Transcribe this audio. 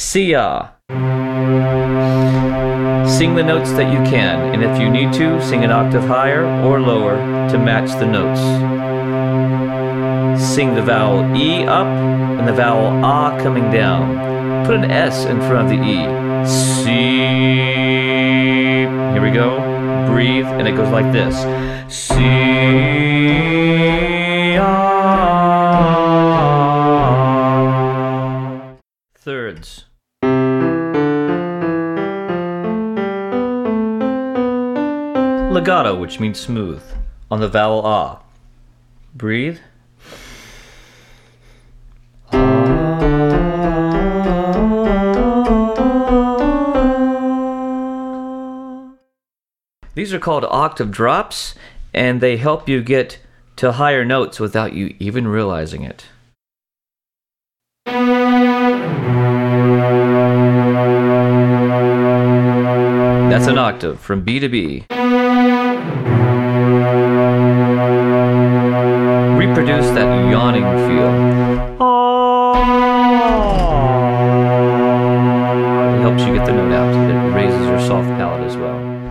Sia. Sing the notes that you can, and if you need to, sing an octave higher or lower to match the notes. Sing the vowel E up and the vowel Ah coming down. Put an S in front of the E. See. Here we go. Breathe, and it goes like this. See. Ah. Thirds. Legato, which means smooth, on the vowel Ah. Breathe. These are called octave drops, and they help you get to higher notes without you even realizing it. That's an octave from B to B. Reproduce that yawning feel. It helps you get the note out. It raises your soft palate as well.